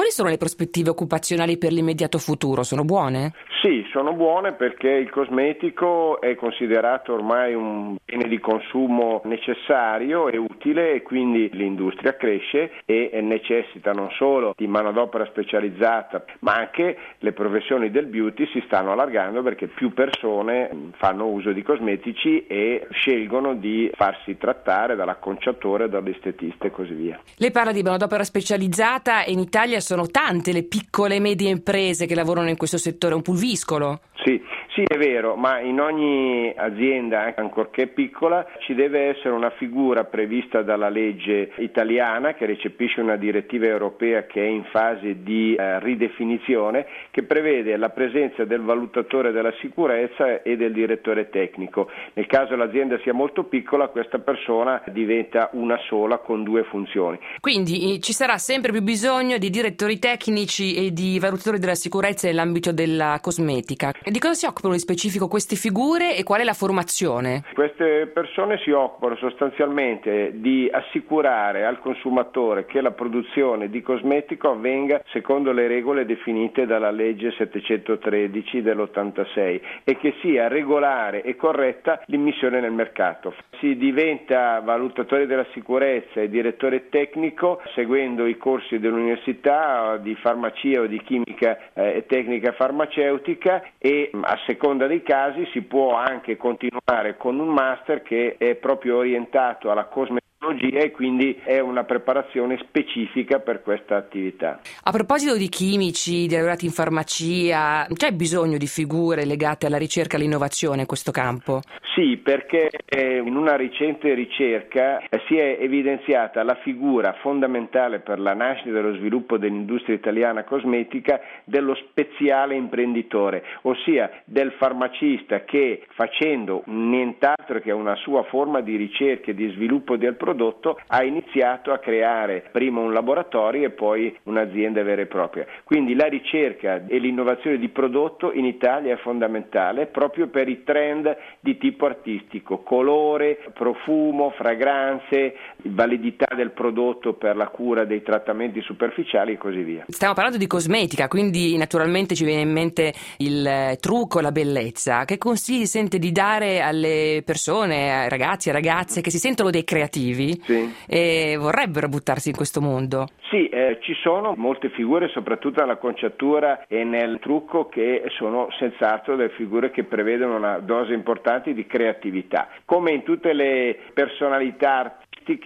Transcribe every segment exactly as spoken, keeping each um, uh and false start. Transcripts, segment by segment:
quali sono le prospettive occupazionali per l'immediato futuro? Sono buone? Sì, sono buone perché il cosmetico è considerato ormai un bene di consumo necessario e utile, e quindi l'industria cresce e necessita non solo di manodopera specializzata, ma anche le professioni del beauty si stanno allargando perché più persone fanno uso di cosmetici e scelgono di farsi trattare dall'acconciatore, dall'estetista e così via. Lei parla di manodopera specializzata e in Italia sono tante le piccole e medie imprese che lavorano in questo settore, un pulviscolo. Sì, sì, è vero, ma in ogni azienda, ancorché piccola, ci deve essere una figura prevista dalla legge italiana che recepisce una direttiva europea che è in fase di eh, ridefinizione, che prevede la presenza del valutatore della sicurezza e del direttore tecnico. Nel caso l'azienda sia molto piccola, questa persona diventa una sola con due funzioni. Quindi ci sarà sempre più bisogno di direttori tecnici e di valutatori della sicurezza nell'ambito della cosmetica. E di cosa si occupano di specifico queste figure e qual è la formazione? Queste persone si occupano sostanzialmente di assicurare al consumatore che la produzione di cosmetico avvenga secondo le regole definite dalla legge settecentotredici dell'ottantasei e che sia regolare e corretta l'immissione nel mercato. Si diventa valutatori della sicurezza e direttore tecnico seguendo i corsi dell'università di farmacia o di chimica e eh, tecnica farmaceutica, e a seconda dei casi si può anche continuare con un master che è proprio orientato alla cosmetologia e quindi è una preparazione specifica per questa attività. A proposito di chimici, di laureati in farmacia, c'è bisogno di figure legate alla ricerca e all'innovazione in questo campo? Sì, perché in una recente ricerca si è evidenziata la figura fondamentale per la nascita e lo sviluppo dell'industria italiana cosmetica dello speziale imprenditore, ossia del farmacista che, facendo nient'altro che una sua forma di ricerca e di sviluppo del prodotto, ha iniziato a creare prima un laboratorio e poi un'azienda vera e propria. Quindi la ricerca e l'innovazione di prodotto in Italia è fondamentale proprio per i trend di tipo artistico, colore, profumo, fragranze, validità del prodotto per la cura dei trattamenti superficiali e così via. Stiamo parlando di cosmetica, quindi naturalmente ci viene in mente il trucco, la bellezza. Che consigli sente di dare alle persone, ai ragazzi e ragazze che si sentono dei creativi sì. e vorrebbero buttarsi in questo mondo? Sì, eh, ci sono molte figure, soprattutto nell'acconciatura e nel trucco, che sono senz'altro delle figure che prevedono una dose importante di creatività. Come in tutte le personalità artistiche,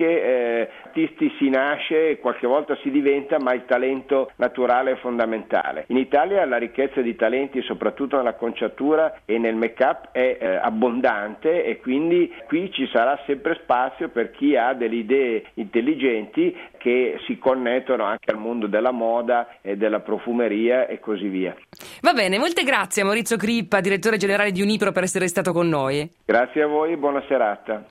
eh, artisti si nasce e qualche volta si diventa, ma il talento naturale è fondamentale. In Italia la ricchezza di talenti, soprattutto nell'acconciatura e nel make-up, è eh, abbondante, e quindi qui ci sarà sempre spazio per chi ha delle idee intelligenti che si connettono anche al mondo della moda e della profumeria e così via. Va bene, molte grazie a Maurizio Crippa, direttore generale di Unipro, per essere stato con noi. Grazie a voi e buona serata.